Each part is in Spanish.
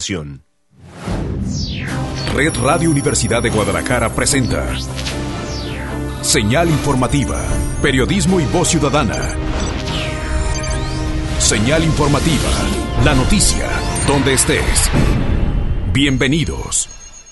Red Radio Universidad de Guadalajara presenta Señal Informativa, periodismo y voz ciudadana. Señal Informativa, la noticia, donde estés. Bienvenidos.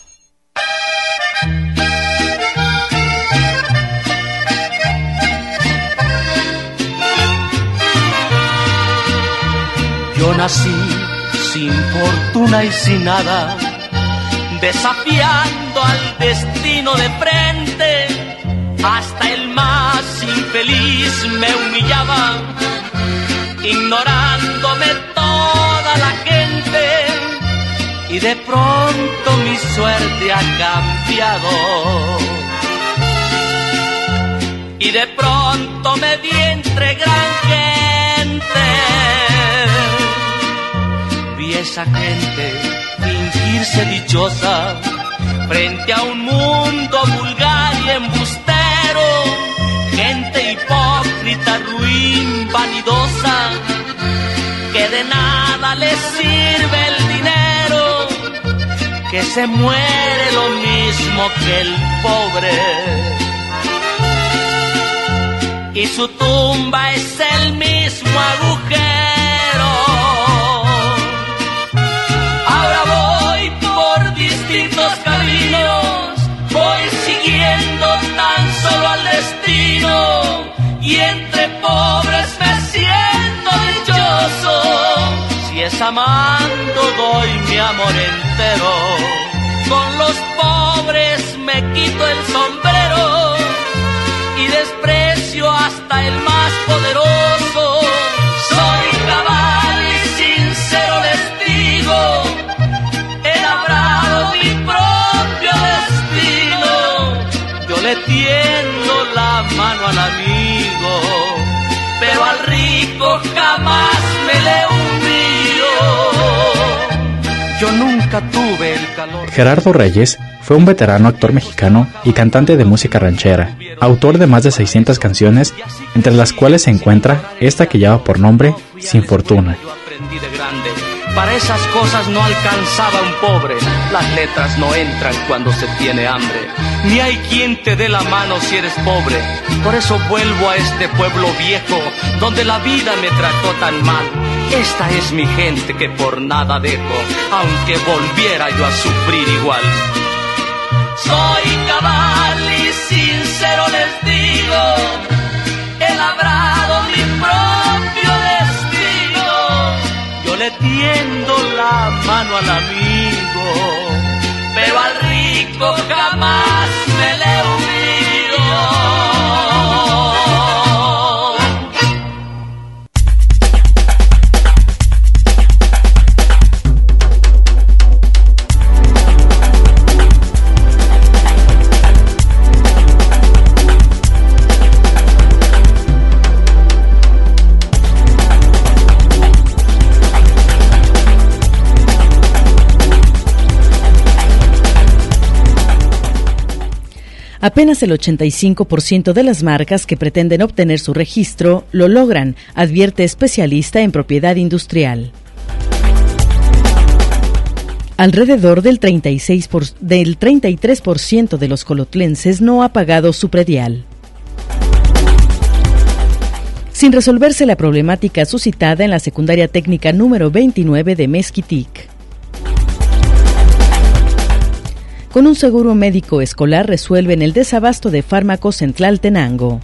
Yo nací sin fortuna y sin nada, desafiando al destino de frente. Hasta el más infeliz me humillaba, ignorándome toda la gente. Y de pronto mi suerte ha cambiado, y de pronto me vi entre gran gente. Vi a esa gente fingirse dichosa frente a un mundo vulgar y embustero, gente hipócrita, ruin, vanidosa, que de nada les sirve el dinero, que se muere lo mismo que el pobre, y su tumba es el mismo agujero. Ahora voy por distintos caminos, voy siguiendo tan solo al destino, y entre pobres me siento dichoso. Si es amando doy mi amor entero, con los pobres me quito el sombrero y desprecio hasta el más poderoso. Soy cabal y sincero les digo, he labrado mi propio destino. Yo le tiendo la mano al amigo, pero al rico jamás me le humillo. Yo nunca tuve el calor. Gerardo Reyes fue un veterano actor mexicano y cantante de música ranchera, autor de más de 600 canciones, entre las cuales se encuentra esta que lleva por nombre Sin Fortuna. Yo aprendí de grande, para esas cosas no alcanzaba un pobre, las letras no entran cuando se tiene hambre, ni hay quien te dé la mano si eres pobre. Por eso vuelvo a este pueblo viejo, donde la vida me trató tan mal. Esta es mi gente que por nada dejo, aunque volviera yo a sufrir igual. Soy cabal y sincero les digo, he labrado mi propio destino. Yo le tiendo la mano al amigo, pero al rico jamás me le humillo. Apenas el 85% de las marcas que pretenden obtener su registro lo logran, advierte especialista en propiedad industrial. Alrededor del 33% de los colotlenses no ha pagado su predial. Sin resolverse la problemática suscitada en la secundaria técnica número 29 de Mezquitic. Con un seguro médico escolar resuelven el desabasto de fármacos en Tlaltenango.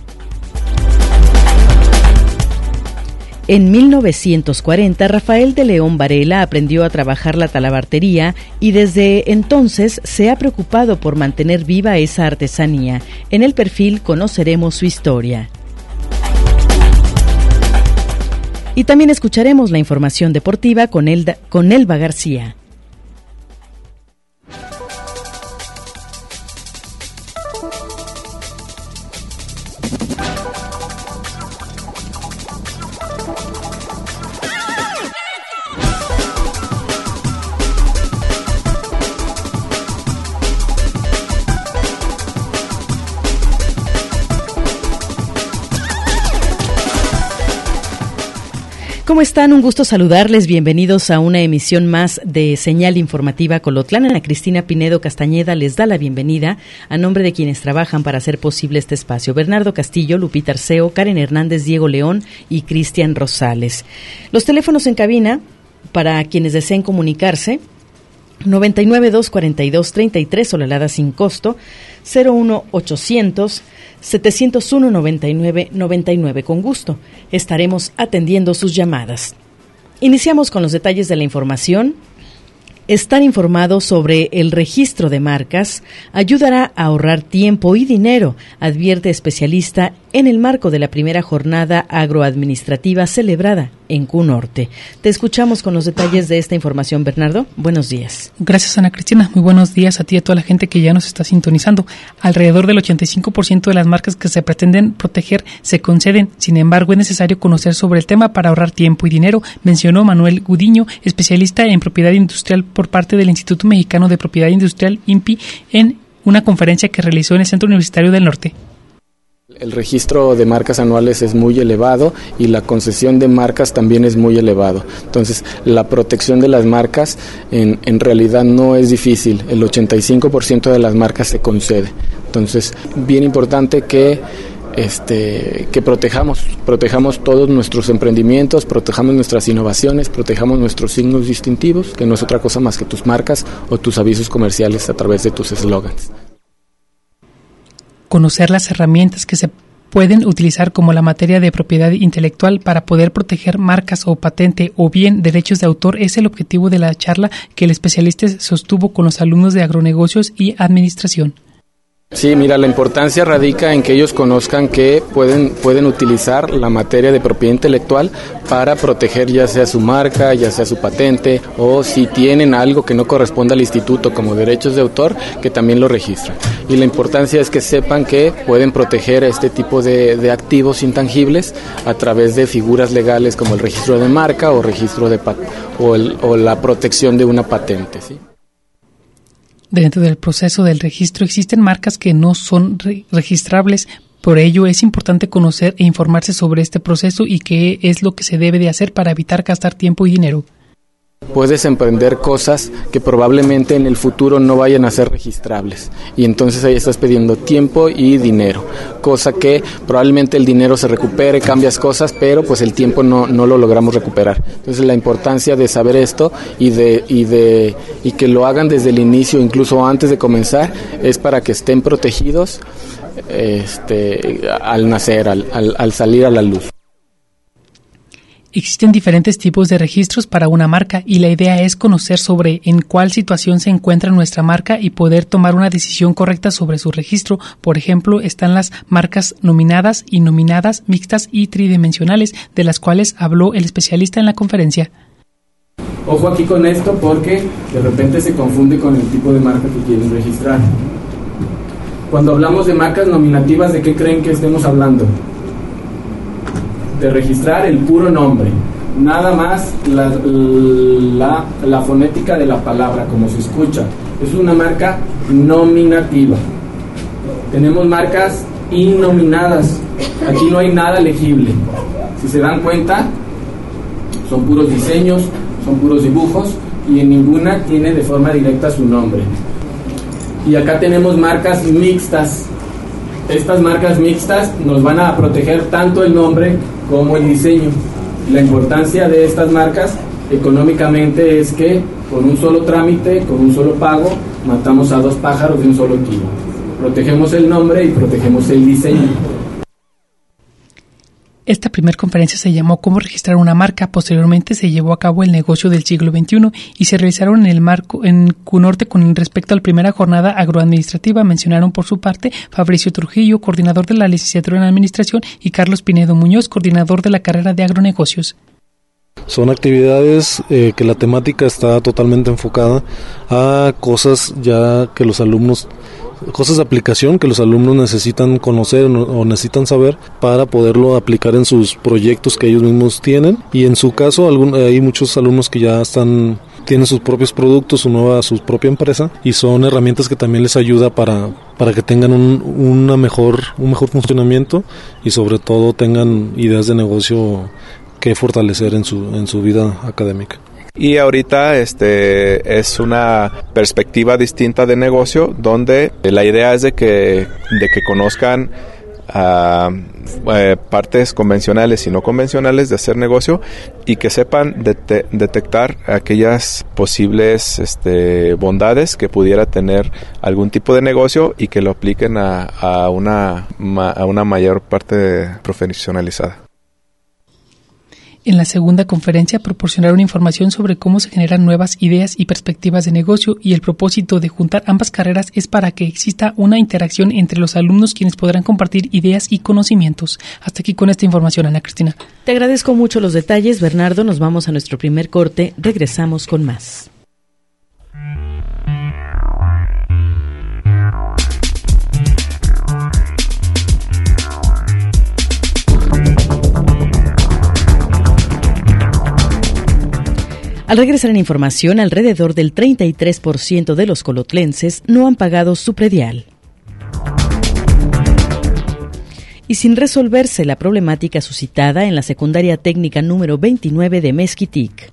En 1940, Rafael de León Varela aprendió a trabajar la talabartería y desde entonces se ha preocupado por mantener viva esa artesanía. En el perfil conoceremos su historia. Y también escucharemos la información deportiva con Elba García. ¿Cómo están? Un gusto saludarles. Bienvenidos a una emisión más de Señal Informativa Colotlán. Ana Cristina Pinedo Castañeda les da la bienvenida a nombre de quienes trabajan para hacer posible este espacio: Bernardo Castillo, Lupita Arceo, Karen Hernández, Diego León y Cristian Rosales. Los teléfonos en cabina para quienes deseen comunicarse: 99-242-33, Olalada sin costo, 01800-701-9999. Con gusto estaremos atendiendo sus llamadas. Iniciamos con los detalles de la información. Estar informado sobre el registro de marcas ayudará a ahorrar tiempo y dinero, advierte especialista en el marco de la primera jornada agroadministrativa celebrada en Q-Norte. Te escuchamos con los detalles de esta información, Bernardo. Buenos días. Gracias, Ana Cristina. Muy buenos días a ti y a toda la gente que ya nos está sintonizando. Alrededor del 85% de las marcas que se pretenden proteger se conceden. Sin embargo, es necesario conocer sobre el tema para ahorrar tiempo y dinero, mencionó Manuel Gudiño, especialista en propiedad industrial por parte del Instituto Mexicano de Propiedad Industrial, INPI, en una conferencia que realizó en el Centro Universitario del Norte. El registro de marcas anuales es muy elevado y la concesión de marcas también es muy elevado. Entonces, la protección de las marcas en realidad no es difícil. El 85% de las marcas se concede. Entonces, bien importante que protejamos todos nuestros emprendimientos, protejamos nuestras innovaciones, protejamos nuestros signos distintivos, que no es otra cosa más que tus marcas o tus avisos comerciales a través de tus eslogans. Conocer las herramientas que se pueden utilizar como la materia de propiedad intelectual para poder proteger marcas o patente o bien derechos de autor es el objetivo de la charla que el especialista sostuvo con los alumnos de agronegocios y administración. Sí, mira, la importancia radica en que ellos conozcan que pueden utilizar la materia de propiedad intelectual para proteger ya sea su marca, ya sea su patente, o si tienen algo que no corresponde al instituto como derechos de autor, que también lo registran. Y la importancia es que sepan que pueden proteger este tipo de activos intangibles a través de figuras legales como el registro de marca o registro de o la protección de una patente, ¿sí? Dentro del proceso del registro existen marcas que no son registrables, por ello es importante conocer e informarse sobre este proceso y qué es lo que se debe de hacer para evitar gastar tiempo y dinero. Puedes emprender cosas que probablemente en el futuro no vayan a ser registrables y entonces ahí estás pidiendo tiempo y dinero, cosa que probablemente el dinero se recupere, cambias cosas, pero pues el tiempo no lo logramos recuperar. Entonces la importancia de saber esto y que lo hagan desde el inicio, incluso antes de comenzar, es para que estén protegidos al nacer, al salir a la luz. Existen diferentes tipos de registros para una marca y la idea es conocer sobre en cuál situación se encuentra nuestra marca y poder tomar una decisión correcta sobre su registro. Por ejemplo, están las marcas nominadas, innominadas, mixtas y tridimensionales, de las cuales habló el especialista en la conferencia. Ojo aquí con esto porque de repente se confunde con el tipo de marca que quieren registrar. Cuando hablamos de marcas nominativas, ¿de qué creen que estemos hablando? De registrar el puro nombre, nada más la fonética de la palabra, como se escucha. Es una marca nominativa. Tenemos marcas innominadas. Aquí no hay nada legible. Si se dan cuenta, son puros diseños, son puros dibujos y en ninguna tiene de forma directa su nombre. Y acá tenemos marcas mixtas. Estas marcas mixtas nos van a proteger tanto el nombre como el diseño. La importancia de estas marcas económicamente es que con un solo trámite, con un solo pago, matamos a 2 pájaros de un solo tiro. Protegemos el nombre y protegemos el diseño. Esta primera conferencia se llamó ¿Cómo registrar una marca? Posteriormente se llevó a cabo el negocio del siglo XXI y se realizaron en Q-Norte con respecto a la primera jornada agroadministrativa. Mencionaron por su parte Fabricio Trujillo, coordinador de la licenciatura en Administración, y Carlos Pinedo Muñoz, coordinador de la carrera de Agronegocios. Son actividades que la temática está totalmente enfocada a cosas ya que los alumnos, cosas de aplicación que los alumnos necesitan conocer o necesitan saber para poderlo aplicar en sus proyectos que ellos mismos tienen. Y en su caso hay muchos alumnos que ya tienen sus propios productos, su propia empresa, y son herramientas que también les ayuda para que tengan un mejor funcionamiento y sobre todo tengan ideas de negocio que fortalecer en su vida académica. Y ahorita es una perspectiva distinta de negocio, donde la idea es de que conozcan partes convencionales y no convencionales de hacer negocio, y que sepan detectar aquellas posibles bondades que pudiera tener algún tipo de negocio, y que lo apliquen a una mayor parte profesionalizada. En la segunda conferencia proporcionaron información sobre cómo se generan nuevas ideas y perspectivas de negocio, y el propósito de juntar ambas carreras es para que exista una interacción entre los alumnos, quienes podrán compartir ideas y conocimientos. Hasta aquí con esta información, Ana Cristina. Te agradezco mucho los detalles, Bernardo. Nos vamos a nuestro primer corte. Regresamos con más. Al regresar en información, alrededor del 33% de los colotlenses no han pagado su predial. Y sin resolverse la problemática suscitada en la secundaria técnica número 29 de Mezquitic.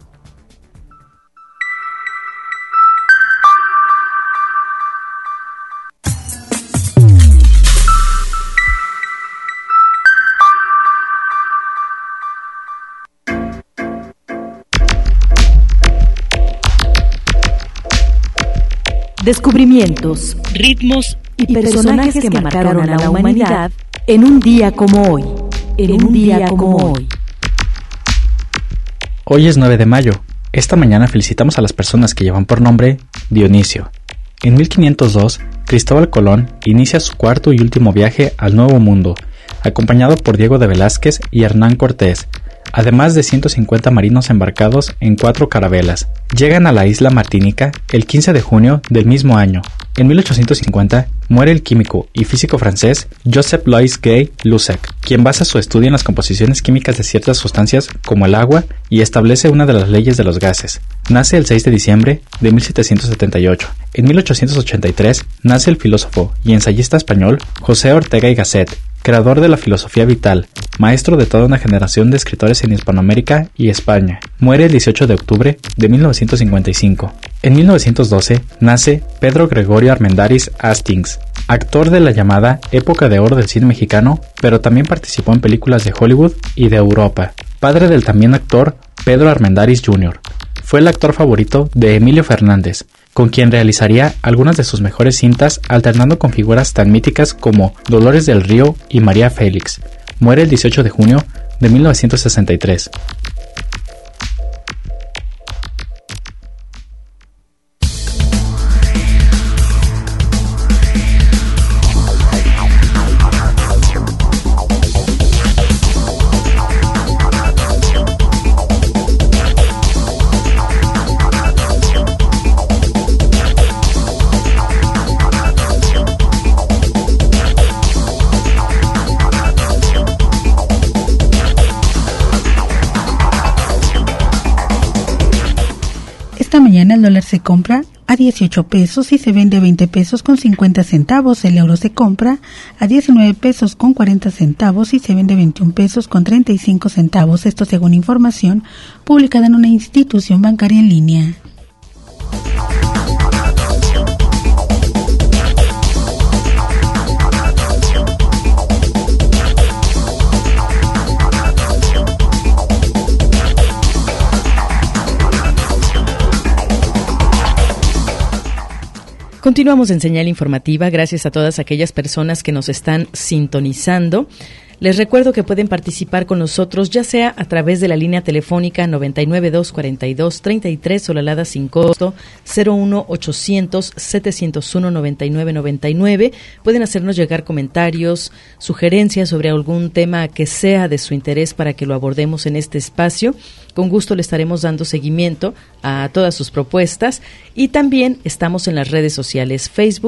Descubrimientos, ritmos y personajes que marcaron a la humanidad en un día como hoy. Hoy es 9 de mayo. Esta mañana felicitamos a las personas que llevan por nombre Dionisio. En 1502, Cristóbal Colón inicia su cuarto y último viaje al Nuevo Mundo, acompañado por Diego de Velázquez y Hernán Cortés, además de 150 marinos embarcados en 4 carabelas. Llegan a la isla Martinica el 15 de junio del mismo año. En 1850 muere el químico y físico francés Joseph Louis Gay Lussac, quien basa su estudio en las composiciones químicas de ciertas sustancias como el agua y establece una de las leyes de los gases. Nace el 6 de diciembre de 1778. En 1883 nace el filósofo y ensayista español José Ortega y Gasset, creador de la filosofía vital, maestro de toda una generación de escritores en Hispanoamérica y España. Muere el 18 de octubre de 1955. En 1912 nace Pedro Gregorio Armendáriz Hastings, actor de la llamada época de oro del cine mexicano, pero también participó en películas de Hollywood y de Europa. Padre del también actor Pedro Armendáriz Jr. Fue el actor favorito de Emilio Fernández, con quien realizaría algunas de sus mejores cintas, alternando con figuras tan míticas como Dolores del Río y María Félix. Muere el 18 de junio de 1963. Esta mañana el dólar se compra a 18 pesos y se vende a 20 pesos con 50 centavos. El euro se compra a 19 pesos con 40 centavos y se vende a 21 pesos con 35 centavos. Esto según información publicada en una institución bancaria en línea. Continuamos en Señal Informativa, gracias a todas aquellas personas que nos están sintonizando. Les recuerdo que pueden participar con nosotros, ya sea a través de la línea telefónica 9924233 o la alada sin costo 01800-701-9999. Pueden hacernos llegar comentarios, sugerencias sobre algún tema que sea de su interés para que lo abordemos en este espacio. Con gusto le estaremos dando seguimiento a todas sus propuestas, y también estamos en las redes sociales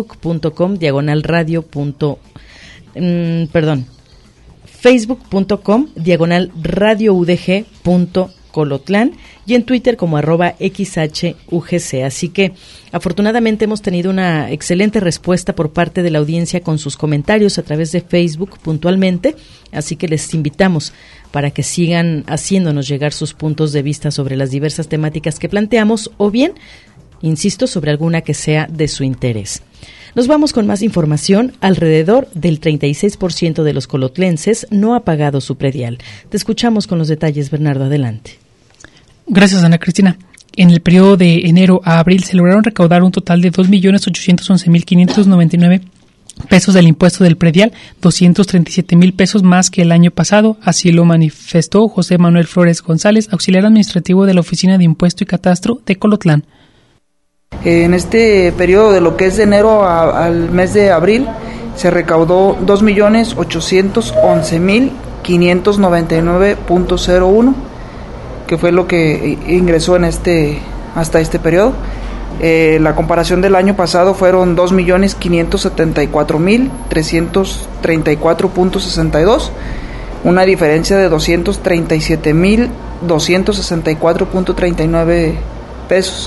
facebook.com/radioudg.colotlán y en Twitter como @XHUGC. Así que afortunadamente hemos tenido una excelente respuesta por parte de la audiencia con sus comentarios a través de Facebook puntualmente, así que les invitamos para que sigan haciéndonos llegar sus puntos de vista sobre las diversas temáticas que planteamos, o bien, insisto, sobre alguna que sea de su interés. Nos vamos con más información. Alrededor del 36% de los colotlenses no ha pagado su predial. Te escuchamos con los detalles, Bernardo, adelante. Gracias, Ana Cristina. En el periodo de enero a abril se lograron recaudar un total de 2.811.599 pesos del impuesto del predial, 237,000 pesos más que el año pasado. Así lo manifestó José Manuel Flores González, auxiliar administrativo de la Oficina de Impuesto y Catastro de Colotlán. En este periodo de lo que es de enero al mes de abril se recaudó 2.811.599.01, que fue lo que ingresó en hasta este periodo. La comparación del año pasado fueron 2.574.334.62, una diferencia de 237.264.39 pesos.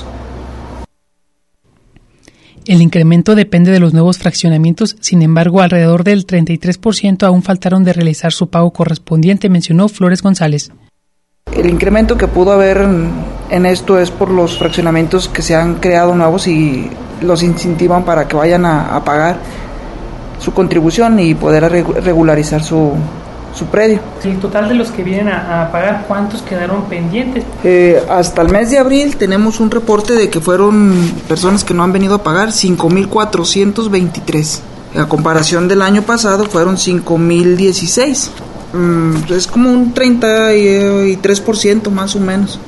El incremento depende de los nuevos fraccionamientos, sin embargo, alrededor del 33% aún faltaron de realizar su pago correspondiente, mencionó Flores González. El incremento que pudo haber en esto es por los fraccionamientos que se han creado nuevos y los incentivan para que vayan a pagar su contribución y poder regularizar su predio. Sí, el total de los que vienen a pagar, ¿cuántos quedaron pendientes? Hasta el mes de abril tenemos un reporte de que fueron personas que no han venido a pagar 5.423. A comparación del año pasado fueron 5.016. Es como un 33% más o menos.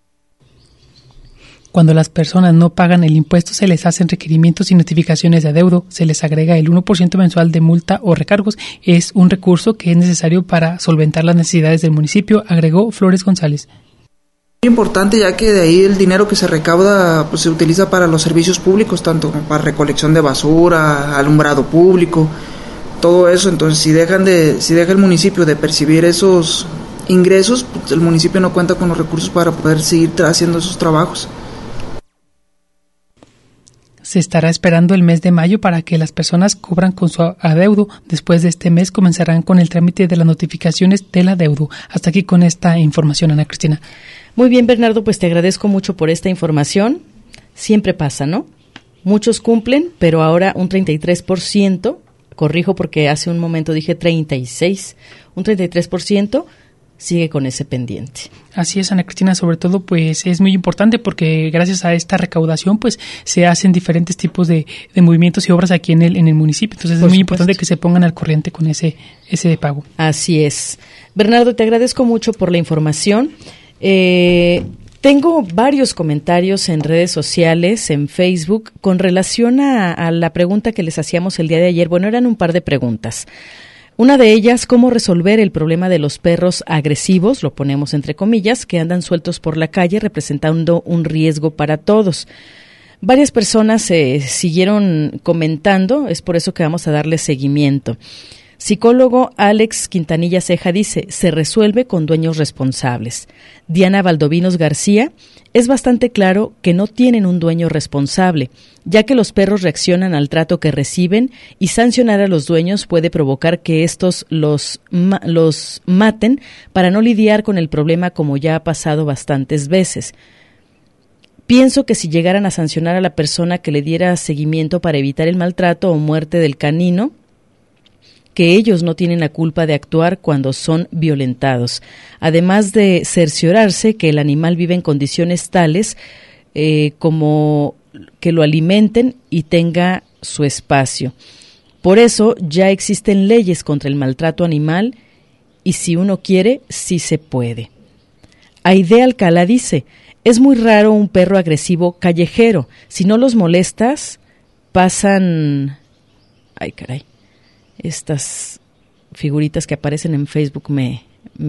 Cuando las personas no pagan el impuesto, se les hacen requerimientos y notificaciones de adeudo, se les agrega el 1% mensual de multa o recargos. Es un recurso que es necesario para solventar las necesidades del municipio, agregó Flores González. Muy importante, ya que de ahí el dinero que se recauda pues se utiliza para los servicios públicos, tanto para recolección de basura, alumbrado público, todo eso. Entonces, si deja el municipio de percibir esos ingresos, pues el municipio no cuenta con los recursos para poder seguir haciendo esos trabajos. Se estará esperando el mes de mayo para que las personas cubran con su adeudo. Después de este mes comenzarán con el trámite de las notificaciones del adeudo. Hasta aquí con esta información, Ana Cristina. Muy bien, Bernardo, pues te agradezco mucho por esta información. Siempre pasa, ¿no? Muchos cumplen, pero ahora un 33%, corrijo porque hace un momento dije 36%, un 33% sigue con ese pendiente. Así es, Ana Cristina, sobre todo pues es muy importante porque gracias a esta recaudación pues se hacen diferentes tipos de movimientos y obras aquí en el municipio, entonces es muy importante que se pongan al corriente con ese pago. Así es. Bernardo, te agradezco mucho por la información. Tengo varios comentarios en redes sociales, en Facebook, con relación a la pregunta que les hacíamos el día de ayer. Bueno, eran un par de preguntas. Una de ellas, ¿cómo resolver el problema de los perros agresivos, lo ponemos entre comillas, que andan sueltos por la calle representando un riesgo para todos? Varias personas siguieron comentando, es por eso que vamos a darle seguimiento. Psicólogo Alex Quintanilla Ceja dice, se resuelve con dueños responsables. Diana Valdovinos García, es bastante claro que no tienen un dueño responsable, ya que los perros reaccionan al trato que reciben y sancionar a los dueños puede provocar que estos los maten para no lidiar con el problema como ya ha pasado bastantes veces. Pienso que si llegaran a sancionar a la persona que le diera seguimiento para evitar el maltrato o muerte del canino, que ellos no tienen la culpa de actuar cuando son violentados, además de cerciorarse que el animal vive en condiciones tales como que lo alimenten y tenga su espacio. Por eso ya existen leyes contra el maltrato animal y si uno quiere, sí se puede. Aide Alcalá dice, es muy raro un perro agresivo callejero, si no los molestas, pasan... Ay, caray. Estas figuritas que aparecen en Facebook me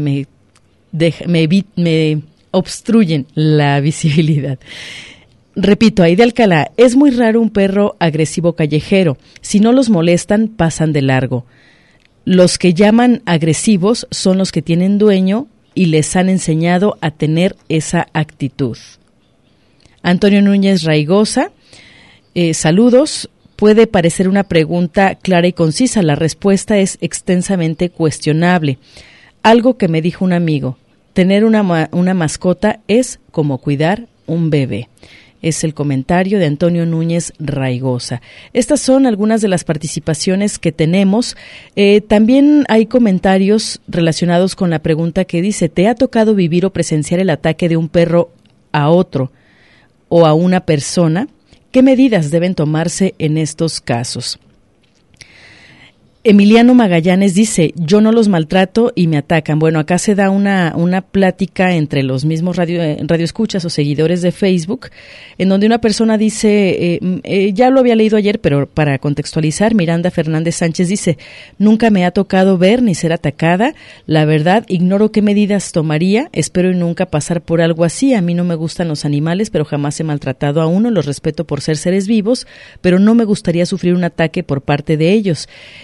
obstruyen la visibilidad. Repito, Aide Alcalá, es muy raro un perro agresivo callejero. Si no los molestan, pasan de largo. Los que llaman agresivos son los que tienen dueño y les han enseñado a tener esa actitud. Antonio Núñez Raigosa, saludos. Puede parecer una pregunta clara y concisa, la respuesta es extensamente cuestionable. Algo que me dijo un amigo, tener una mascota es como cuidar un bebé. Es el comentario de Antonio Núñez Raigosa. Estas son algunas de las participaciones que tenemos. También hay comentarios relacionados con la pregunta que dice, ¿te ha tocado vivir o presenciar el ataque de un perro a otro o a una persona? ¿Qué medidas deben tomarse en estos casos? Emiliano Magallanes dice, yo no los maltrato y me atacan. Bueno, acá se da una plática entre los mismos radioescuchas o seguidores de Facebook, en donde una persona dice, ya lo había leído ayer, pero para contextualizar, Miranda Fernández Sánchez dice, nunca me ha tocado ver ni ser atacada. La verdad, ignoro qué medidas tomaría. Espero nunca pasar por algo así. A mí no me gustan los animales, pero jamás he maltratado a uno. Los respeto por ser seres vivos, pero no me gustaría sufrir un ataque por parte de ellos.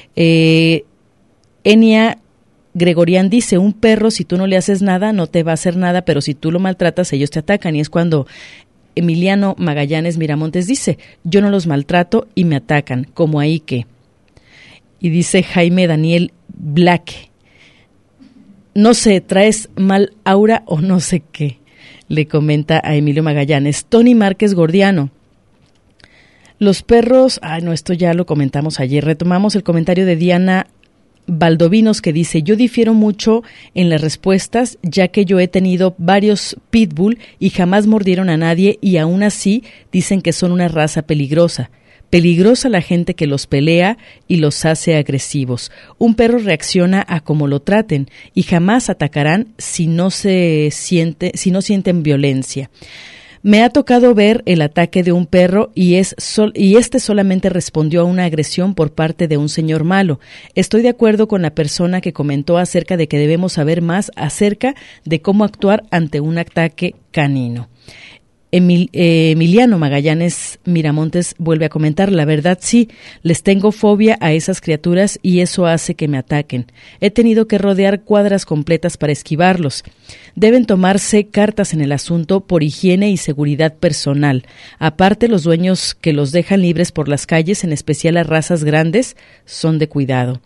Enia Gregorian dice, un perro, si tú no le haces nada, no te va a hacer nada, pero si tú lo maltratas, ellos te atacan. Y es cuando Emiliano Magallanes Miramontes dice, yo no los maltrato y me atacan, como ahí que. Y dice Jaime Daniel Black, no sé, traes mal aura o no sé qué, le comenta a Emilio Magallanes. Tony Márquez Gordiano, los perros, esto ya lo comentamos ayer. Retomamos el comentario de Diana Valdovinos que dice, yo difiero mucho en las respuestas, ya que yo he tenido varios pitbull y jamás mordieron a nadie y aún así dicen que son una raza peligrosa. Peligrosa la gente que los pelea y los hace agresivos. Un perro reacciona a como lo traten y jamás atacarán si no sienten violencia. Me ha tocado ver el ataque de un perro y este solamente respondió a una agresión por parte de un señor malo. Estoy de acuerdo con la persona que comentó acerca de que debemos saber más acerca de cómo actuar ante un ataque canino. Emiliano Magallanes Miramontes vuelve a comentar, la verdad sí, les tengo fobia a esas criaturas y eso hace que me ataquen. He tenido que rodear cuadras completas para esquivarlos. Deben tomarse cartas en el asunto por higiene y seguridad personal. Aparte, los dueños que los dejan libres por las calles, en especial a razas grandes, son de cuidado.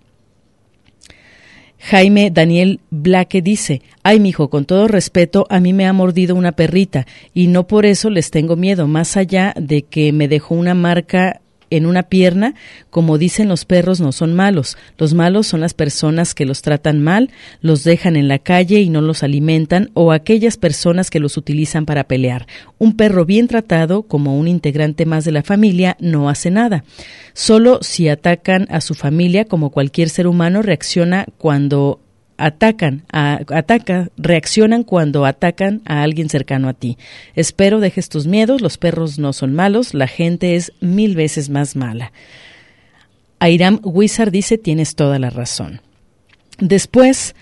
Jaime Daniel Blaque dice, ay mijo, con todo respeto, a mí me ha mordido una perrita y no por eso les tengo miedo, más allá de que me dejó una marca en una pierna, como dicen los perros no son malos, los malos son las personas que los tratan mal, los dejan en la calle y no los alimentan o aquellas personas que los utilizan para pelear. Un perro bien tratado, como un integrante más de la familia, no hace nada. Solo si atacan a su familia, como cualquier ser humano, reaccionan cuando atacan a alguien cercano a ti. Espero dejes tus miedos, los perros no son malos, la gente es 1000 veces más mala. Airam Wizard dice, tienes toda la razón. Después,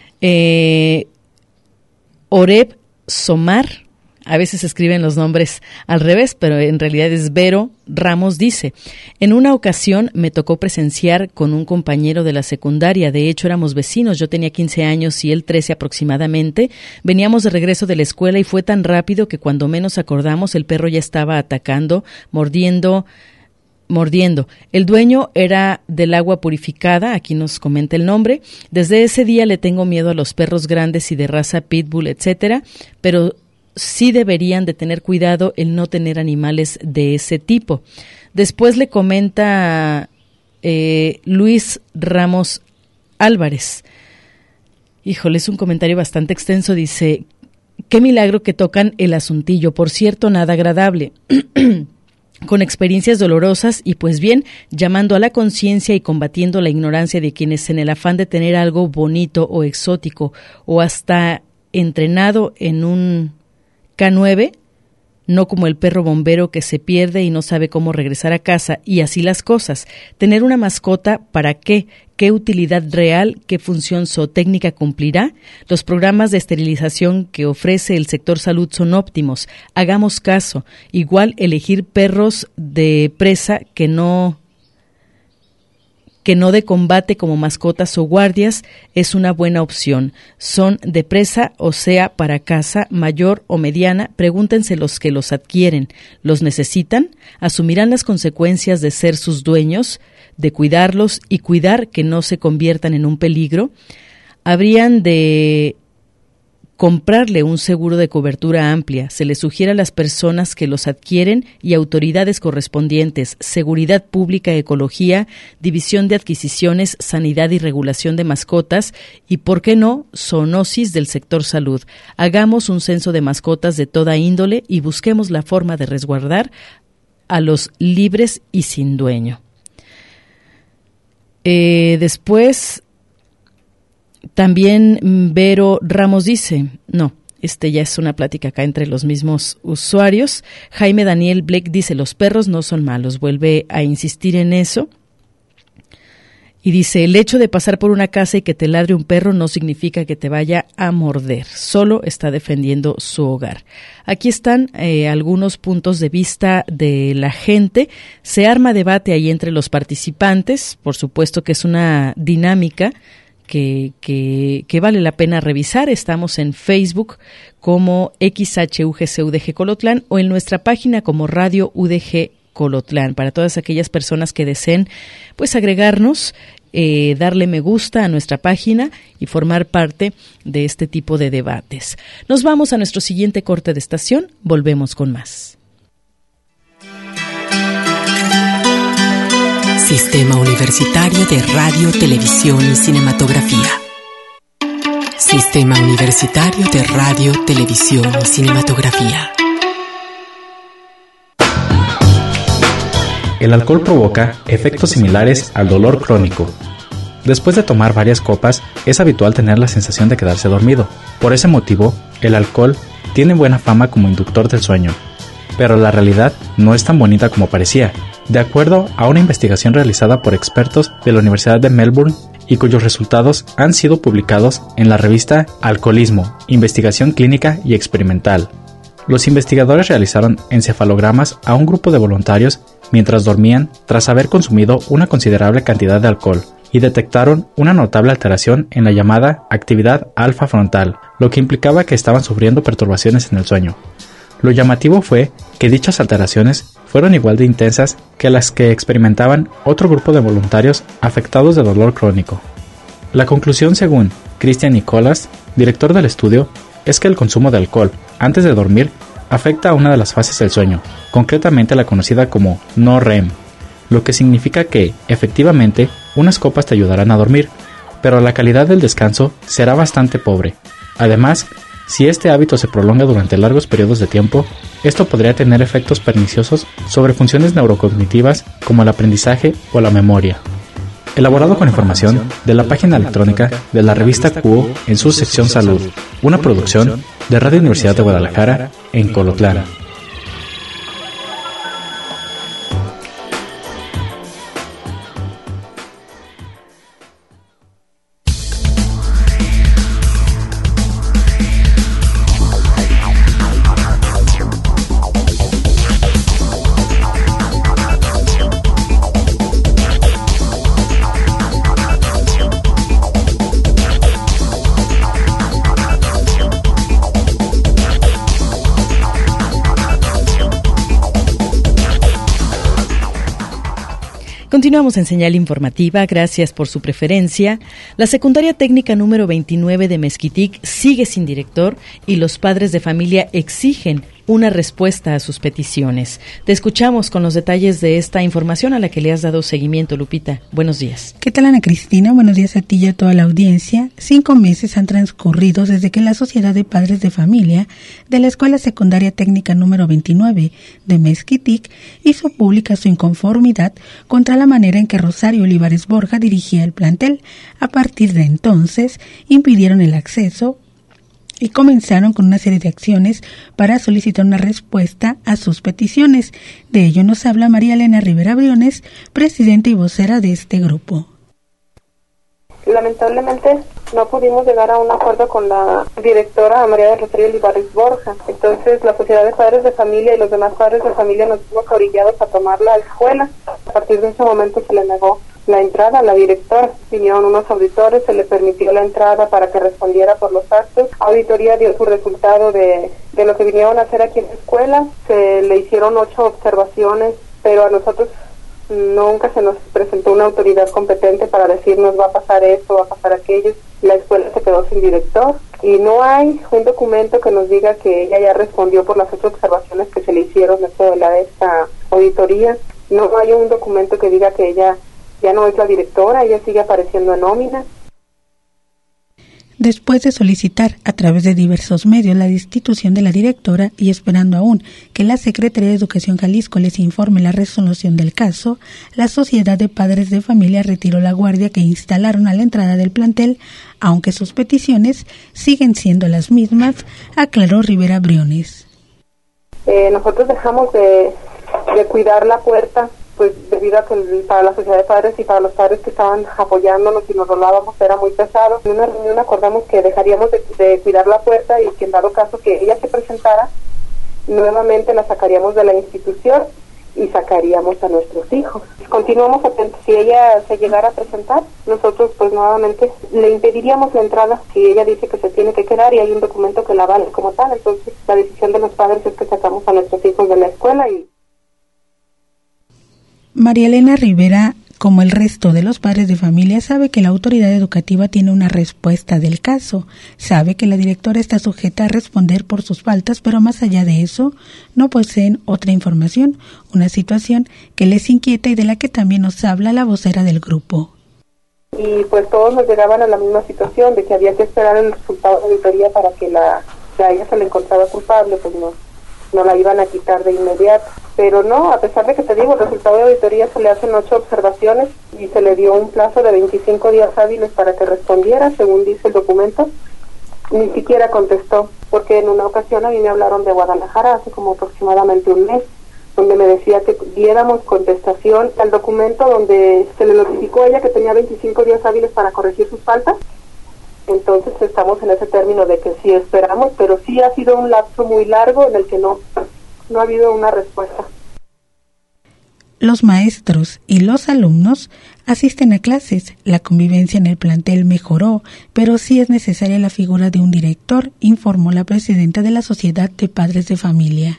Oreb Somar, a veces escriben los nombres al revés, pero en realidad es Vero Ramos, dice, en una ocasión me tocó presenciar con un compañero de la secundaria, de hecho éramos vecinos, yo tenía 15 años y él 13 aproximadamente, veníamos de regreso de la escuela y fue tan rápido que cuando menos acordamos el perro ya estaba atacando, mordiendo. El dueño era del agua purificada, aquí nos comenta el nombre. Desde ese día le tengo miedo a los perros grandes y de raza pitbull, etcétera, pero sí deberían de tener cuidado el no tener animales de ese tipo. Después le comenta Luis Ramos Álvarez. Híjole, es un comentario bastante extenso. Dice, qué milagro que tocan el asuntillo. Por cierto, nada agradable. Con experiencias dolorosas y pues bien, llamando a la conciencia y combatiendo la ignorancia de quienes en el afán de tener algo bonito o exótico o hasta entrenado en un K9, no como el perro bombero que se pierde y no sabe cómo regresar a casa, y así las cosas. Tener una mascota, ¿para qué? ¿Qué utilidad real? ¿Qué función zootécnica cumplirá? Los programas de esterilización que ofrece el sector salud son óptimos. Hagamos caso. Igual elegir perros de presa que no de combate como mascotas o guardias es una buena opción. Son de presa, o sea, para caza, mayor o mediana, pregúntense los que los adquieren. ¿Los necesitan? ¿Asumirán las consecuencias de ser sus dueños, de cuidarlos y cuidar que no se conviertan en un peligro? habrían de comprarle un seguro de cobertura amplia. Se les sugiere a las personas que los adquieren y autoridades correspondientes, Seguridad Pública, Ecología, División de Adquisiciones, Sanidad y Regulación de Mascotas y, ¿por qué no?, zoonosis del sector salud. Hagamos un censo de mascotas de toda índole y busquemos la forma de resguardar a los libres y sin dueño. Después, también Vero Ramos dice, no, ya es una plática acá entre los mismos usuarios. Jaime Daniel Blake dice, los perros no son malos, vuelve a insistir en eso. Y dice, el hecho de pasar por una casa y que te ladre un perro no significa que te vaya a morder, solo está defendiendo su hogar. Aquí están algunos puntos de vista de la gente. Se arma debate ahí entre los participantes, por supuesto que es una dinámica que vale la pena revisar. Estamos en Facebook como XHUGC-UDG Colotlán o en nuestra página como Radio UDG Colotlán. Para todas aquellas personas que deseen pues agregarnos, darle me gusta a nuestra página y formar parte de este tipo de debates. Nos vamos a nuestro siguiente corte de estación. Volvemos con más. Sistema Universitario de Radio, Televisión y Cinematografía. Sistema Universitario de Radio, Televisión y Cinematografía. El alcohol provoca efectos similares al dolor crónico. Después de tomar varias copas, es habitual tener la sensación de quedarse dormido. Por ese motivo, el alcohol tiene buena fama como inductor del sueño. Pero la realidad no es tan bonita como parecía. De acuerdo a una investigación realizada por expertos de la Universidad de Melbourne y cuyos resultados han sido publicados en la revista Alcoholismo, Investigación Clínica y Experimental. Los investigadores realizaron encefalogramas a un grupo de voluntarios mientras dormían tras haber consumido una considerable cantidad de alcohol y detectaron una notable alteración en la llamada actividad alfa frontal, lo que implicaba que estaban sufriendo perturbaciones en el sueño. Lo llamativo fue que dichas alteraciones fueron igual de intensas que las que experimentaban otro grupo de voluntarios afectados de dolor crónico. La conclusión, según Christian Nicholas, director del estudio, es que el consumo de alcohol antes de dormir afecta a una de las fases del sueño, concretamente la conocida como no REM, lo que significa que, efectivamente, unas copas te ayudarán a dormir, pero la calidad del descanso será bastante pobre. Además, si este hábito se prolonga durante largos periodos de tiempo, esto podría tener efectos perniciosos sobre funciones neurocognitivas como el aprendizaje o la memoria. Elaborado con información de la página electrónica de la revista QO en su sección Salud, una producción de Radio Universidad de Guadalajara en Colotlán. Continuamos en señal informativa, gracias por su preferencia. La secundaria técnica número 29 de Mezquitic sigue sin director y los padres de familia exigen una respuesta a sus peticiones. Te escuchamos con los detalles de esta información a la que le has dado seguimiento, Lupita. Buenos días. ¿Qué tal, Ana Cristina? Buenos días a ti y a toda la audiencia. 5 meses han transcurrido desde que la Sociedad de Padres de Familia de la Escuela Secundaria Técnica número 29 de Mezquitic hizo pública su inconformidad contra la manera en que Rosario Olivares Borja dirigía el plantel. A partir de entonces, impidieron el acceso y comenzaron con una serie de acciones para solicitar una respuesta a sus peticiones. De ello nos habla María Elena Rivera Briones, presidenta y vocera de este grupo. Lamentablemente no pudimos llegar a un acuerdo con la directora María del Rosario Olivares Borja. Entonces la Sociedad de Padres de Familia y los demás padres de familia nos vimos orillados a tomar la escuela. A partir de ese momento se le negó la entrada a la directora. Vinieron unos auditores, se le permitió la entrada para que respondiera por los actos. Auditoría dio su resultado de lo que vinieron a hacer aquí en la escuela. Se le hicieron 8 observaciones, pero a nosotros nunca se nos presentó una autoridad competente para decirnos va a pasar esto, va a pasar aquello. La escuela se quedó sin director y no hay un documento que nos diga que ella ya respondió por las 8 observaciones que se le hicieron dentro de esta auditoría. No hay un documento que diga que ella ya no es la directora, ella sigue apareciendo en nómina. Después de solicitar a través de diversos medios la destitución de la directora y esperando aún que la Secretaría de Educación Jalisco les informe la resolución del caso, la Sociedad de Padres de Familia retiró la guardia que instalaron a la entrada del plantel, aunque sus peticiones siguen siendo las mismas, aclaró Rivera Briones. Nosotros dejamos de cuidar la puerta, pues debido a que para la sociedad de padres y para los padres que estaban apoyándonos y nos rolábamos era muy pesado. En una reunión acordamos que dejaríamos de cuidar la puerta y que en dado caso que ella se presentara, nuevamente la sacaríamos de la institución y sacaríamos a nuestros hijos. Continuamos atentos. Si ella se llegara a presentar, nosotros pues nuevamente le impediríamos la entrada si ella dice que se tiene que quedar y hay un documento que la vale como tal. Entonces la decisión de los padres es que sacamos a nuestros hijos de la escuela. Y María Elena Rivera, como el resto de los padres de familia, sabe que la autoridad educativa tiene una respuesta del caso. Sabe que la directora está sujeta a responder por sus faltas, pero más allá de eso, no poseen otra información, una situación que les inquieta y de la que también nos habla la vocera del grupo. Y pues todos nos llegaban a la misma situación de que había que esperar el resultado de la auditoría para que a ella se le encontraba culpable, pues no la iban a quitar de inmediato. Pero no, a pesar de que te digo, el resultado de auditoría se le hacen 8 observaciones y se le dio un plazo de 25 días hábiles para que respondiera, según dice el documento, ni siquiera contestó, porque en una ocasión a mí me hablaron de Guadalajara hace como aproximadamente un mes, donde me decía que diéramos contestación al documento donde se le notificó a ella que tenía 25 días hábiles para corregir sus faltas. Entonces estamos en ese término de que sí esperamos, pero sí ha sido un lapso muy largo en el que no ha habido una respuesta. Los maestros y los alumnos asisten a clases. La convivencia en el plantel mejoró, pero sí es necesaria la figura de un director, informó la presidenta de la Sociedad de Padres de Familia.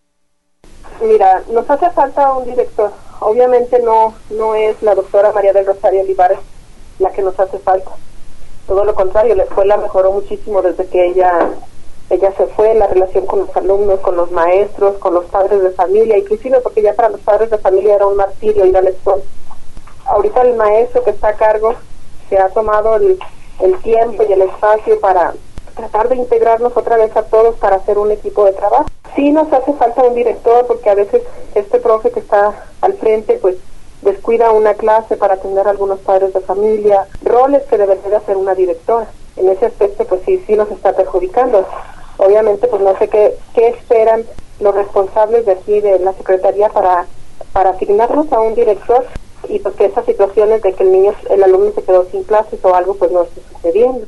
Mira, nos hace falta un director. Obviamente no es la doctora María del Rosario Olivares la que nos hace falta. Todo lo contrario, la escuela mejoró muchísimo desde que ella se fue, la relación con los alumnos, con los maestros, con los padres de familia, inclusive porque ya para los padres de familia era un martirio ir a la escuela. Ahorita el maestro que está a cargo se ha tomado el tiempo y el espacio para tratar de integrarnos otra vez a todos para hacer un equipo de trabajo. Sí nos hace falta un director porque a veces este profe que está al frente pues descuida una clase para atender a algunos padres de familia, roles que debería de hacer una directora. En ese aspecto pues sí nos está perjudicando. Obviamente pues no sé qué esperan los responsables de aquí de la Secretaría para asignarnos a un director y pues que esas situaciones de que el alumno se quedó sin clases o algo pues no esté sucediendo.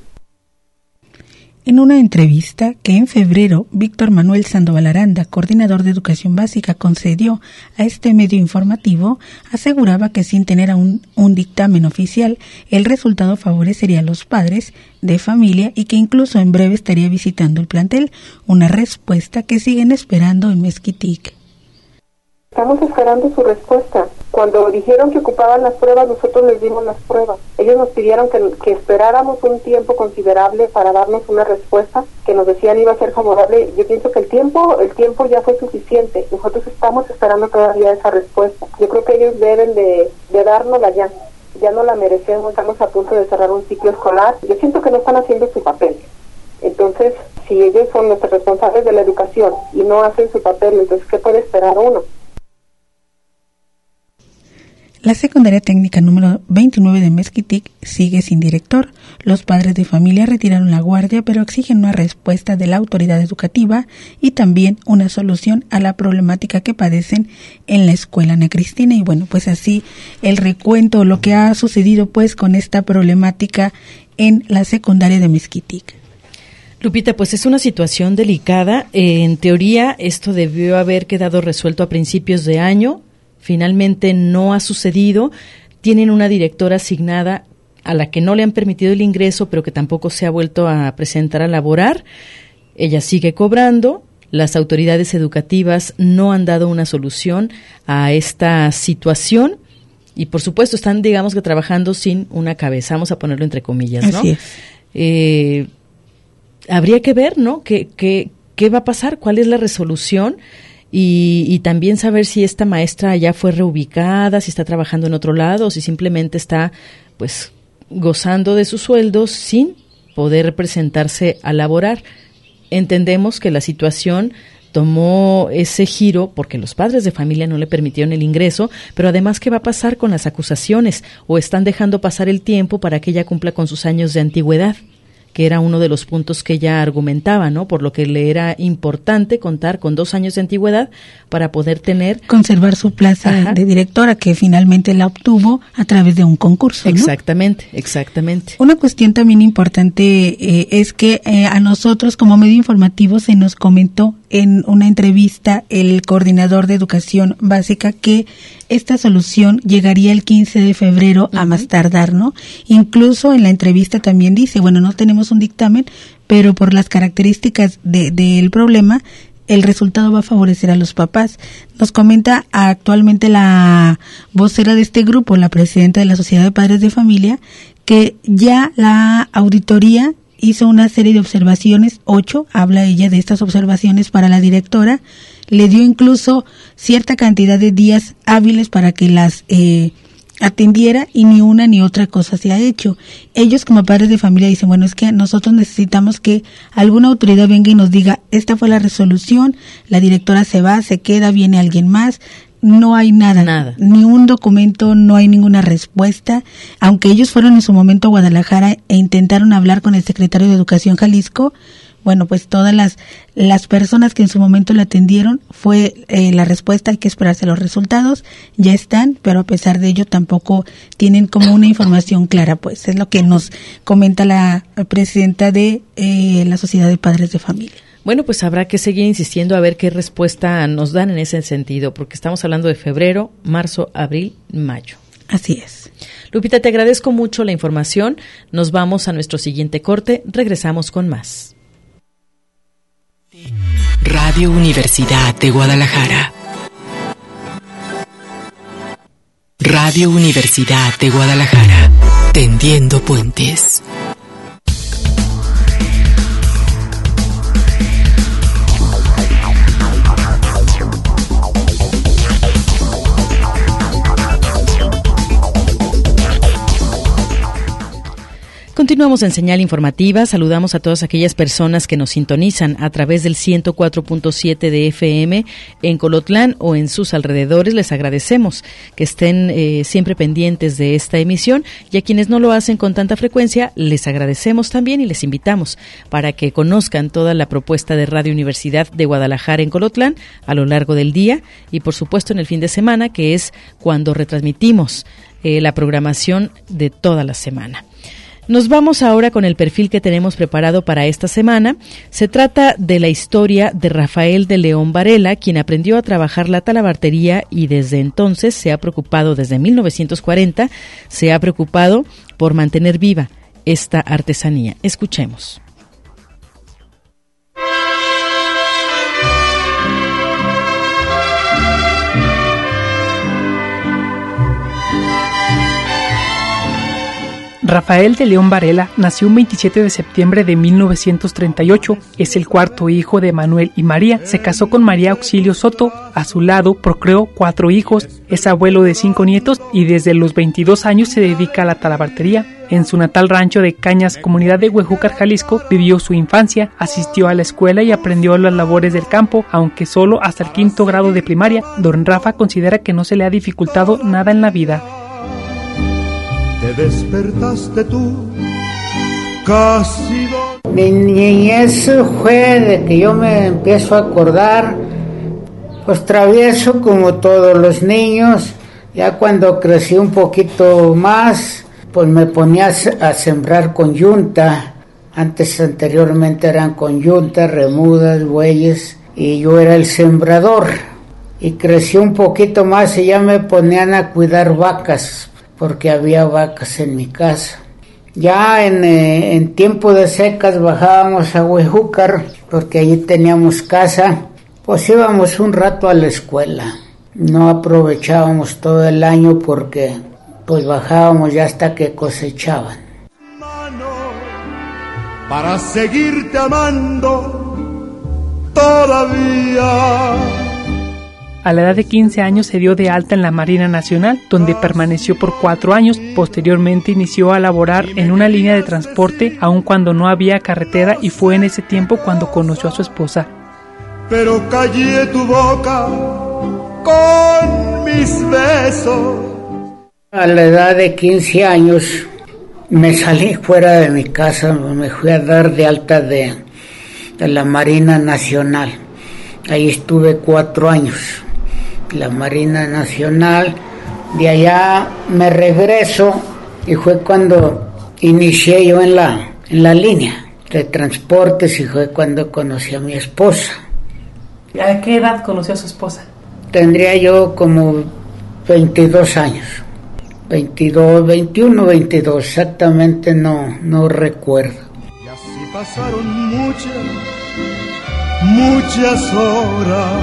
En una entrevista que en febrero Víctor Manuel Sandoval Aranda, coordinador de Educación Básica, concedió a este medio informativo, aseguraba que sin tener aún un dictamen oficial, el resultado favorecería a los padres de familia y que incluso en breve estaría visitando el plantel, una respuesta que siguen esperando en Mezquitic. Estamos esperando su respuesta. Cuando dijeron que ocupaban las pruebas, nosotros les dimos las pruebas. Ellos nos pidieron que esperáramos un tiempo considerable para darnos una respuesta que nos decían iba a ser favorable. Yo pienso que el tiempo ya fue suficiente. Nosotros estamos esperando todavía esa respuesta. Yo creo que ellos deben de dárnosla ya. Ya no la merecemos, estamos a punto de cerrar un ciclo escolar. Yo siento que no están haciendo su papel. Entonces, si ellos son los responsables de la educación y no hacen su papel, entonces, ¿qué puede esperar uno? La secundaria técnica número 29 de Mezquitic sigue sin director. Los padres de familia retiraron la guardia, pero exigen una respuesta de la autoridad educativa y también una solución a la problemática que padecen en la escuela Ana Cristina. Y bueno, pues así el recuento, lo que ha sucedido pues con esta problemática en la secundaria de Mezquitic. Lupita, pues es una situación delicada. En teoría, esto debió haber quedado resuelto a principios de año. Finalmente no ha sucedido. Tienen una directora asignada a la que no le han permitido el ingreso, pero que tampoco se ha vuelto a presentar a laborar. Ella sigue cobrando. Las autoridades educativas no han dado una solución a esta situación. Y por supuesto están, digamos que trabajando sin una cabeza, vamos a ponerlo entre comillas, ¿no? Así es. Habría que ver, ¿no? ¿Qué va a pasar? ¿Cuál es la resolución? Y también saber si esta maestra ya fue reubicada, si está trabajando en otro lado o si simplemente está, pues, gozando de sus sueldos sin poder presentarse a laborar. Entendemos que la situación tomó ese giro porque los padres de familia no le permitieron el ingreso, pero además, ¿qué va a pasar con las acusaciones? ¿O están dejando pasar el tiempo para que ella cumpla con sus años de antigüedad? Que era uno de los puntos que ella argumentaba, ¿no? Por lo que le era importante contar con 2 años de antigüedad para poder conservar su plaza de directora, que finalmente la obtuvo a través de un concurso, ¿no? Exactamente. Una cuestión también importante es que a nosotros como medio informativo se nos comentó en una entrevista el coordinador de educación básica que esta solución llegaría el 15 de febrero a más tardar, ¿no? Incluso en la entrevista también dice, bueno, no tenemos un dictamen, pero por las características del problema, el resultado va a favorecer a los papás. Nos comenta actualmente la vocera de este grupo, la presidenta de la Sociedad de Padres de Familia, que ya la auditoría hizo una serie de observaciones, 8, habla ella de estas observaciones para la directora, le dio incluso cierta cantidad de días hábiles para que las atendiera y ni una ni otra cosa se ha hecho. Ellos como padres de familia dicen, bueno, es que nosotros necesitamos que alguna autoridad venga y nos diga, esta fue la resolución, la directora se va, se queda, viene alguien más. No hay nada, ni un documento, no hay ninguna respuesta, aunque ellos fueron en su momento a Guadalajara e intentaron hablar con el secretario de Educación Jalisco. Bueno, pues todas las personas que en su momento la atendieron fue la respuesta, hay que esperarse los resultados, ya están, pero a pesar de ello tampoco tienen como una información clara, pues es lo que nos comenta la presidenta de la Sociedad de Padres de Familia. Bueno, pues habrá que seguir insistiendo a ver qué respuesta nos dan en ese sentido, porque estamos hablando de febrero, marzo, abril, mayo. Así es. Lupita, te agradezco mucho la información. Nos vamos a nuestro siguiente corte. Regresamos con más. Radio Universidad de Guadalajara. Radio Universidad de Guadalajara. Tendiendo puentes. Continuamos en Señal Informativa. Saludamos a todas aquellas personas que nos sintonizan a través del 104.7 de FM en Colotlán o en sus alrededores. Les agradecemos que estén siempre pendientes de esta emisión, y a quienes no lo hacen con tanta frecuencia, les agradecemos también y les invitamos para que conozcan toda la propuesta de Radio Universidad de Guadalajara en Colotlán a lo largo del día y, por supuesto, en el fin de semana, que es cuando retransmitimos la programación de toda la semana. Nos vamos ahora con el perfil que tenemos preparado para esta semana. Se trata de la historia de Rafael de León Varela, quien aprendió a trabajar la talabartería y desde entonces se ha preocupado, desde 1940, se ha preocupado por mantener viva esta artesanía. Escuchemos. Rafael de León Varela nació un 27 de septiembre de 1938. Es el cuarto hijo de Manuel y María. Se casó con María Auxilio Soto. A su lado procreó 4 hijos. Es abuelo de 5 nietos y desde los 22 años se dedica a la talabartería. En su natal rancho de Cañas, comunidad de Huejúcar, Jalisco, vivió su infancia, asistió a la escuela y aprendió las labores del campo, aunque solo hasta el 5º grado de primaria. Don Rafa considera que no se le ha dificultado nada en la vida. Te despertaste tú, casi Mi niñez fue de que yo me empiezo a acordar, pues travieso como todos los niños. Ya cuando crecí un poquito más, pues me ponía a sembrar con yunta. Anteriormente eran con yunta, remudas, bueyes, y yo era el sembrador. Y crecí un poquito más y ya me ponían a cuidar vacas, porque había vacas en mi casa. Ya en tiempo de secas bajábamos a Huejúcar, porque allí teníamos casa, pues íbamos un rato a la escuela. no aprovechábamos todo el año porque pues bajábamos ya hasta que cosechaban. Para seguirte amando todavía. A la edad de 15 años se dio de alta en la Marina Nacional, donde permaneció por 4 años. Posteriormente inició a laborar en una línea de transporte, aun cuando no había carretera, y fue en ese tiempo cuando conoció a su esposa. Pero callé tu boca con mis besos. A la edad de 15 años me salí fuera de mi casa, me fui a dar de alta de la Marina Nacional. Ahí estuve 4 años. La Marina Nacional, de allá me regreso y fue cuando inicié yo en la línea de transportes y fue cuando conocí a mi esposa. ¿A qué edad conoció a su esposa? Tendría yo como 22 años, 22, 21, 22, exactamente no recuerdo. Y así pasaron muchas horas.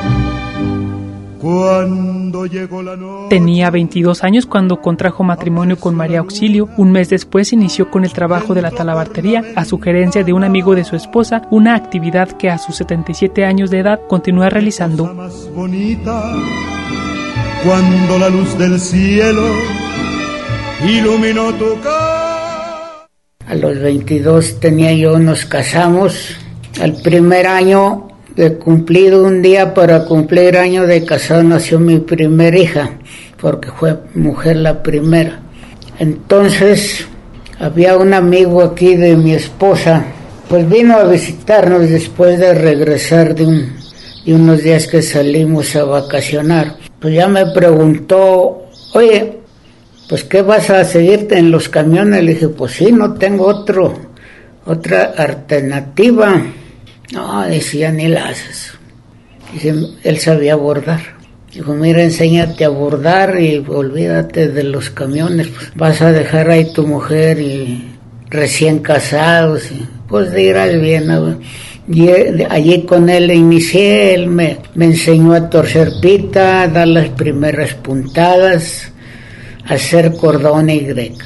Cuando llegó la noche. Tenía 22 años cuando contrajo matrimonio con María Auxilio. Un mes después inició con el trabajo de la talabartería, a sugerencia de un amigo de su esposa, una actividad que a sus 77 años de edad continúa realizando. Más bonita, cuando la luz del cielo iluminó tu cara. A los 22 nos casamos. Al primer año de cumplido, un día para cumplir año de casado, nació mi primera hija, porque fue mujer la primera. Entonces había un amigo aquí de mi esposa, pues vino a visitarnos después de regresar de unos días que salimos a vacacionar. Pues ya me preguntó, oye, pues ¿qué vas a seguirte en los camiones? Le dije, pues sí, no tengo otra alternativa. No, decía, ni la haces. Dice, él sabía bordar. Dijo, mira, enséñate a bordar y olvídate de los camiones. Pues vas a dejar ahí tu mujer y recién casados. Y pues dirás bien. Y allí con él inicié, él me enseñó a torcer pita, a dar las primeras puntadas, a hacer cordón y greca.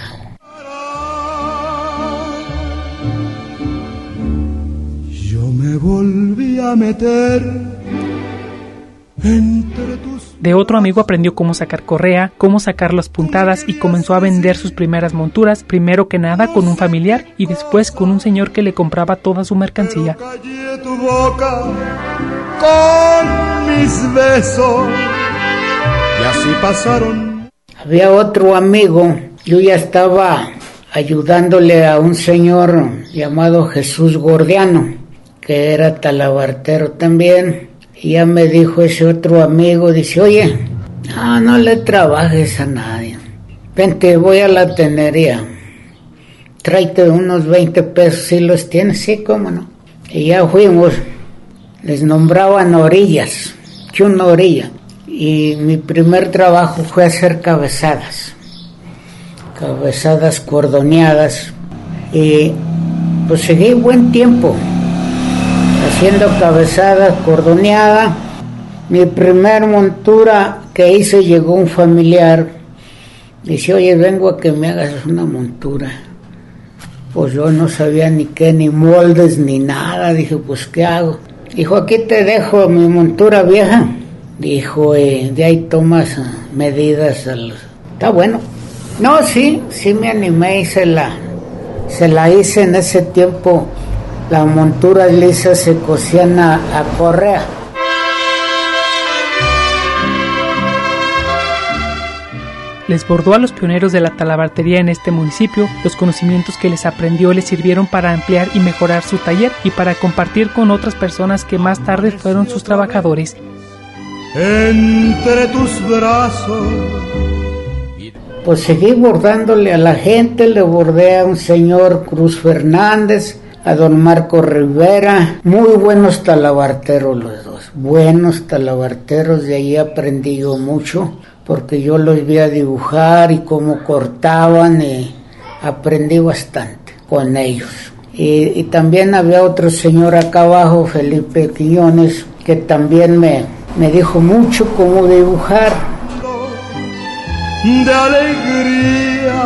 Me volví a meter entre tus... De otro amigo aprendió cómo sacar correa, cómo sacar las puntadas y comenzó a vender sus primeras monturas, primero que nada con un familiar y después con un señor que le compraba toda su mercancía. Pero callé tu boca con mis besos y así pasaron. Había otro amigo, yo ya estaba ayudándole a un señor llamado Jesús Gordiano, que era talabartero también, y ya me dijo ese otro amigo, dice, oye, no le trabajes a nadie, vente, voy a la tenería, tráete unos 20 pesos, si los tienes, sí, cómo no, y ya fuimos, les nombraban orillas, que una orilla, y mi primer trabajo fue hacer cabezadas cordoneadas, y pues seguí buen tiempo haciendo cabezadas, cordoneada. Mi primer montura que hice, llegó un familiar, dice, oye, vengo a que me hagas una montura. Pues yo no sabía ni qué, ni moldes, ni nada. Dije, pues, ¿qué hago? Dijo, aquí te dejo mi montura vieja. Dijo, de ahí tomas medidas. Está bueno. No, sí me animé y se la hice en ese tiempo. Las monturas lisas se cosían a correa. Les bordó a los pioneros de la talabartería en este municipio. Los conocimientos que les aprendió les sirvieron para ampliar y mejorar su taller y para compartir con otras personas que más tarde fueron sus trabajadores. Entre tus brazos. Pues seguí bordándole a la gente, le bordé a un señor Cruz Fernández, a don Marco Rivera, muy buenos talabarteros los dos, buenos talabarteros, de ahí aprendí yo mucho, porque yo los vi a dibujar y cómo cortaban, y aprendí bastante con ellos. Y también había otro señor acá abajo, Felipe Quiñones, que también me dijo mucho cómo dibujar. De alegría.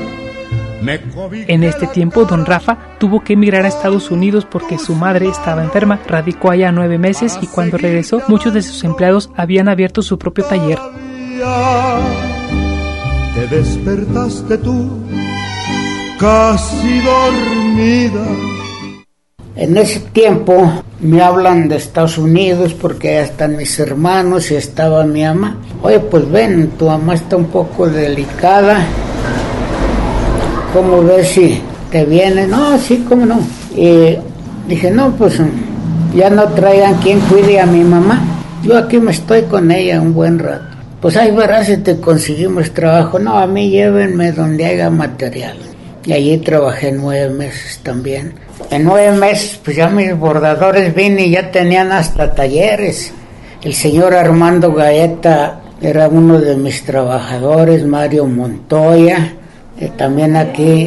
En este tiempo, don Rafa tuvo que emigrar a Estados Unidos porque su madre estaba enferma. Radicó allá 9 meses y cuando regresó, muchos de sus empleados habían abierto su propio taller. Te despertaste tú, casi dormida. En ese tiempo me hablan de Estados Unidos porque allá están mis hermanos y estaba mi mamá. Oye, pues ven, tu mamá está un poco delicada. ¿Cómo ves si te viene? No, sí, cómo no. Y dije, no, pues ya no traigan quien cuide a mi mamá. Yo aquí me estoy con ella un buen rato. Pues ahí verás si te conseguimos trabajo. No, a mí llévenme donde haya material. Y allí trabajé 9 meses también. En 9 meses, pues ya mis bordadores vine y ya tenían hasta talleres. El señor Armando Gaeta era uno de mis trabajadores, Mario Montoya. También aquí,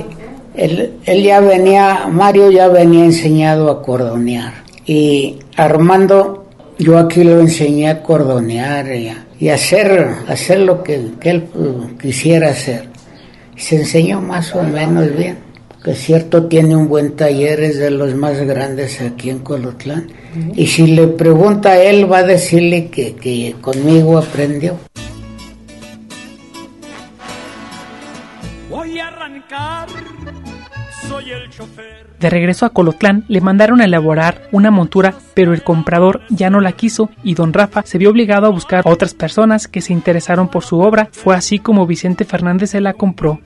Mario ya venía enseñado a cordonear. Y Armando, yo aquí lo enseñé a cordonear y hacer lo que él quisiera hacer. Y se enseñó más o menos bien. Que es cierto, tiene un buen taller, es de los más grandes aquí en Colotlán. Y si le pregunta a él, va a decirle que conmigo aprendió. Voy a arrancar, soy el chofer. De regreso a Colotlán, le mandaron a elaborar una montura, pero el comprador ya no la quiso y don Rafa se vio obligado a buscar a otras personas que se interesaron por su obra. Fue así como Vicente Fernández se la compró.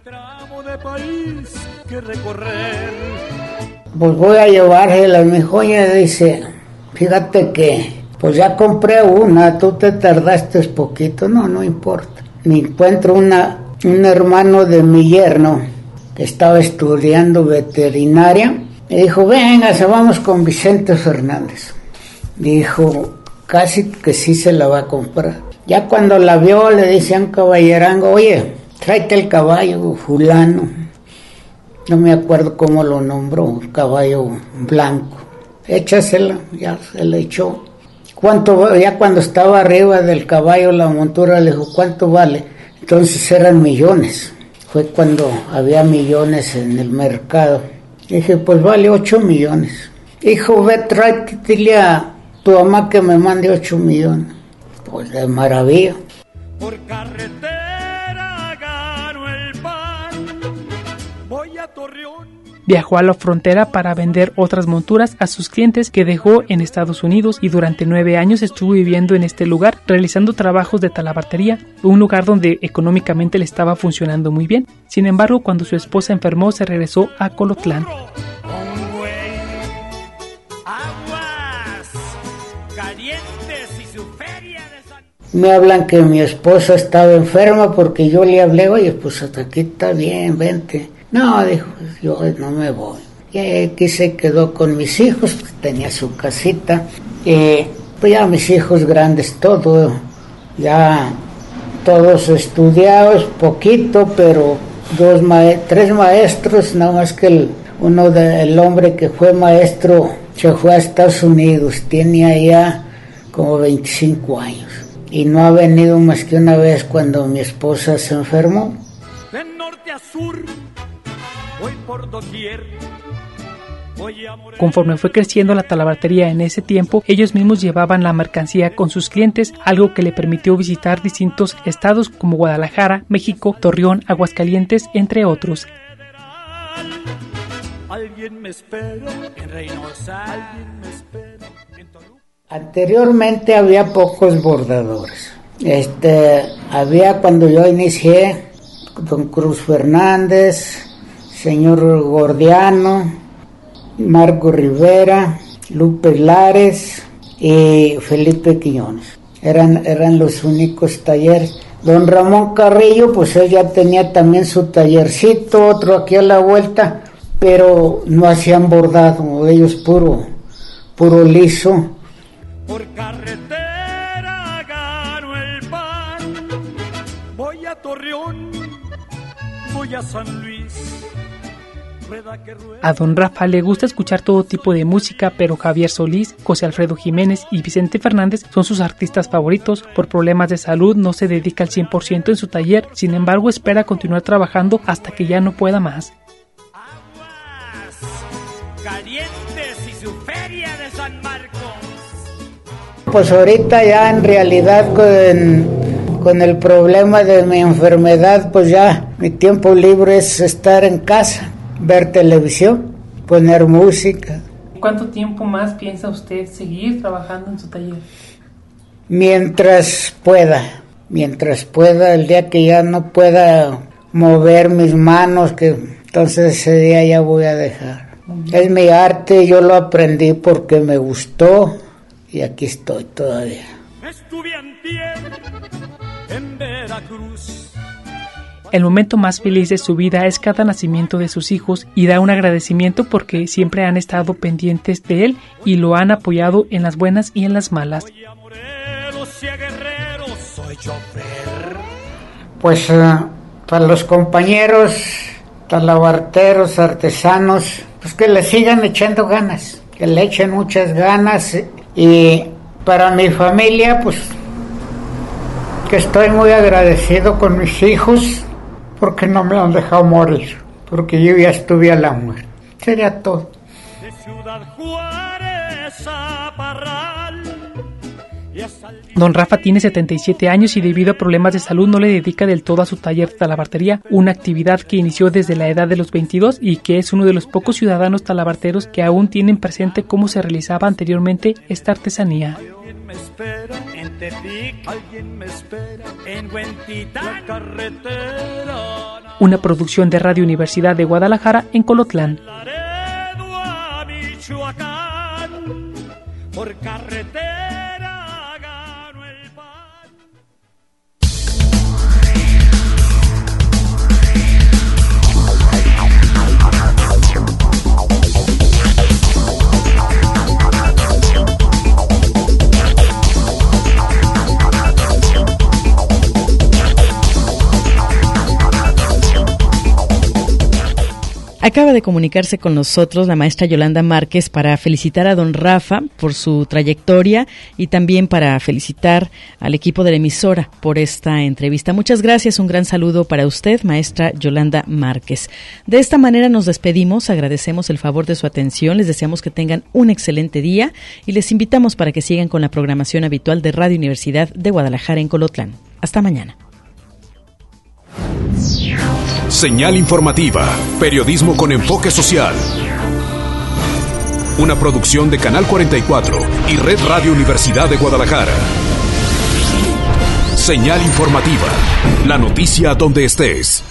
Pues voy a llevársela, mi joya dice, fíjate que, pues ya compré una, tú te tardaste poquito, no importa. Me encuentro un hermano de mi yerno que estaba estudiando veterinaria, me dijo, venga, vamos con Vicente Fernández. Dijo, casi que sí se la va a comprar. Ya cuando la vio le dice a un caballerango, oye, tráete el caballo fulano, no me acuerdo cómo lo nombró, un caballo blanco, échasela, ya se la echó. Ya cuando estaba arriba del caballo la montura le dijo, ¿cuánto vale? Entonces eran millones, fue cuando había millones en el mercado. Dije, pues vale 8 millones. Dijo, ve, tráete, dile a tu mamá que me mande 8 millones. Pues de maravilla. Por carretera gano el pan, voy a Torreón. Viajó a la frontera para vender otras monturas a sus clientes que dejó en Estados Unidos y durante 9 años estuvo viviendo en este lugar, realizando trabajos de talabartería, un lugar donde económicamente le estaba funcionando muy bien. Sin embargo, cuando su esposa enfermó, se regresó a Colotlán. Me hablan que mi esposa estaba enferma porque yo le hablé, oye, pues hasta aquí está bien, vente. No, dijo, yo no me voy. Y aquí se quedó con mis hijos, tenía su casita. Pues ya mis hijos grandes, ya todos estudiados, poquito, pero 3 maestros, nada más que el hombre que fue maestro se fue a Estados Unidos, tiene allá como 25 años. Y no ha venido más que una vez cuando mi esposa se enfermó. De norte a sur, voy por doquier. Conforme fue creciendo la talabartería en ese tiempo, ellos mismos llevaban la mercancía con sus clientes, algo que le permitió visitar distintos estados como Guadalajara, México, Torreón, Aguascalientes, entre otros. Alguien me espera en Reynosa, alguien me espera en Toluca. Anteriormente había pocos bordadores. Había cuando yo inicié, don Cruz Fernández, señor Gordiano, Marco Rivera, Lupe Lares y Felipe Quiñones. Eran los únicos talleres. Don Ramón Carrillo, pues él ya tenía también su tallercito, otro aquí a la vuelta, pero no hacían bordado, ellos puro liso. Por carretera gano el pan, voy a Torreón, voy a San Luis, A don Rafa le gusta escuchar todo tipo de música, pero Javier Solís, José Alfredo Jiménez y Vicente Fernández son sus artistas favoritos. Por problemas de salud no se dedica al 100% en su taller, sin embargo espera continuar trabajando hasta que ya no pueda más. Calientes y su feria de San Marcos. Pues ahorita ya en realidad con el problema de mi enfermedad, pues ya mi tiempo libre es estar en casa, ver televisión, poner música. ¿Cuánto tiempo más piensa usted seguir trabajando en su taller? Mientras pueda, el día que ya no pueda mover mis manos, que entonces ese día ya voy a dejar. Es mi arte, yo lo aprendí porque me gustó y aquí estoy todavía. Estuve antier en Veracruz. El momento más feliz de su vida es cada nacimiento de sus hijos y da un agradecimiento porque siempre han estado pendientes de él y lo han apoyado en las buenas y en las malas. Pues para los compañeros, talabarteros, artesanos, pues que le sigan echando ganas, que le echen muchas ganas. Y para mi familia, pues que estoy muy agradecido con mis hijos porque no me han dejado morir, porque yo ya estuve a la muerte. Sería todo. De Ciudad Juárez a Parral. Don Rafa tiene 77 años y debido a problemas de salud no le dedica del todo a su taller de talabartería, una actividad que inició desde la edad de los 22 y que es uno de los pocos ciudadanos talabarteros que aún tienen presente cómo se realizaba anteriormente esta artesanía. Alguien me espera en Tepic, alguien me espera en Huentitán, la carretera. Una producción de Radio Universidad de Guadalajara en Colotlán. Laredo a Michoacán, por carretera. Acaba de comunicarse con nosotros la maestra Yolanda Márquez para felicitar a don Rafa por su trayectoria y también para felicitar al equipo de la emisora por esta entrevista. Muchas gracias, un gran saludo para usted, maestra Yolanda Márquez. De esta manera nos despedimos, agradecemos el favor de su atención, les deseamos que tengan un excelente día y les invitamos para que sigan con la programación habitual de Radio Universidad de Guadalajara en Colotlán. Hasta mañana. Señal informativa, periodismo con enfoque social. Una producción de Canal 44 y Red Radio Universidad de Guadalajara. Señal informativa, la noticia donde estés.